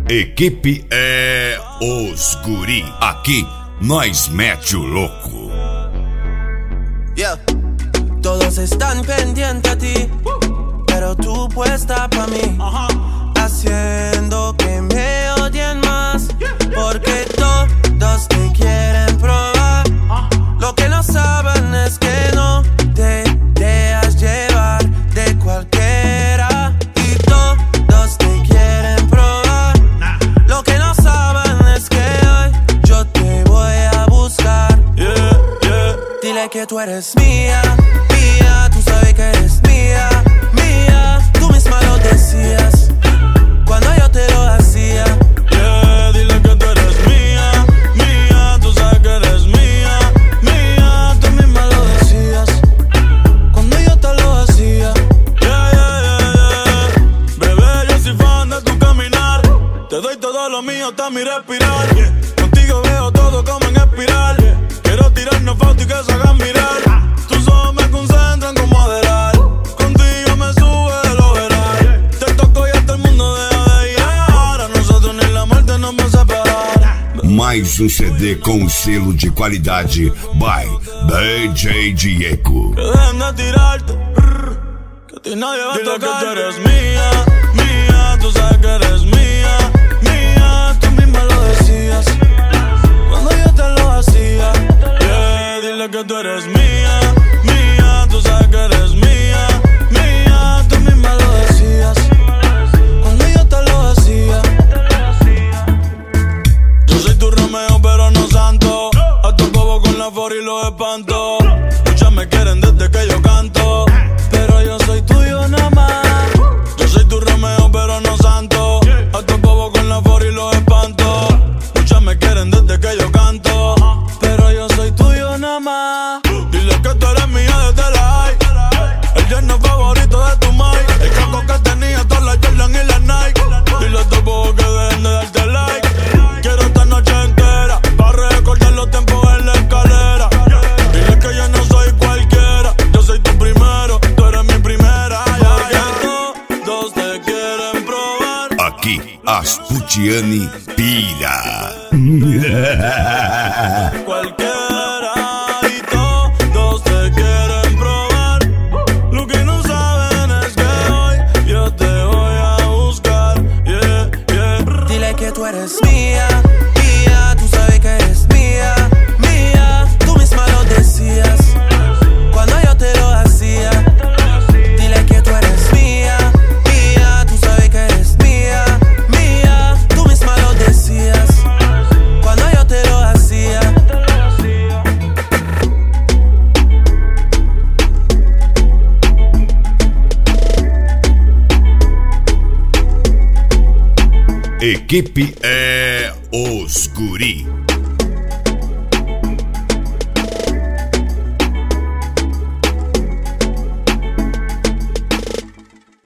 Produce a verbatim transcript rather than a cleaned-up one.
Equipe é os guri. Aqui nós mete o louco. Yeah. Todos están pendientes a ti, pero tú puesta pa' mí, haciendo que me odien más, porque todos te quieren probar. Lo que no saben es que no te dejas llevar de cualquiera, y todos te quieren probar. Lo que no saben es que hoy yo te voy a buscar. Yeah, yeah. Dile que tú eres mía, mía, tú sabes que eres mía, mía. Tú misma lo decías cuando yo te lo hacía. Yeah, dile que tú eres mía, mía, tú sabes que eres mía, mía. Tú misma lo decías cuando yo te lo hacía. Yeah, yeah, yeah, yeah. Bebé, yo soy fan de tu caminar. Te doy todo lo mío hasta mi respirar. Contigo veo todo como en espiral. Quiero tirarnos fotos y que se hagan mirar. Tus ojos me concentran como Adelar. Contigo me sube el overall. Te toco y hasta el mundo deja de ir. A nosotros ni la muerte nos va a separar. Mais um C D com selo de qualidade by D J Diego. Que dejen de tirarte, que a ti nadie va a tocar. Dile que tú eres mía, mía, tú sabes que eres mía, mía. Tú misma lo decías cuando yo te lo hacía. Yeah, dile que tú eres mía, mía, tú sabes que eres mía, mía. Tú misma lo decías cuando yo te lo hacía. Yo soy tu Romeo pero no santo. A tu bobo con la for y los espanto. Muchas me quieren desde que yo canto, pero yo soy tuyo nada más. Yo soy tu Romeo pero no santo. A tu bobo con la for y los espanto. Muchas me quieren desde que yo canto, pero yo soy tuyo nada más. Dile que tú eres mía desde la high. El yerno favorito de tu mai. El caco que tenía todas las Jordan y las Nike. Dile a tu bobo que dejen de darte like. Quiero esta noche entera para recordar los tiempos en la escalera. Dile que yo no soy cualquiera. Yo soy tu primero, tú eres mi primera. Ya, ya. Todos te quieren probar. Aqui as Putiane pira. Cualquiera y todos te quieren probar. Lo que no saben es que hoy yo te voy a buscar. Yeah, yeah. Dile que tú eres mía, mía, tú sabes que eres mía, mía. Tú misma lo decías cuando yo te lo hacía. Dile que tú eres mía, mía, tú sabes que eres mía, mía. Tú misma lo decías cuando yo te lo hacía. Equipe é os guri.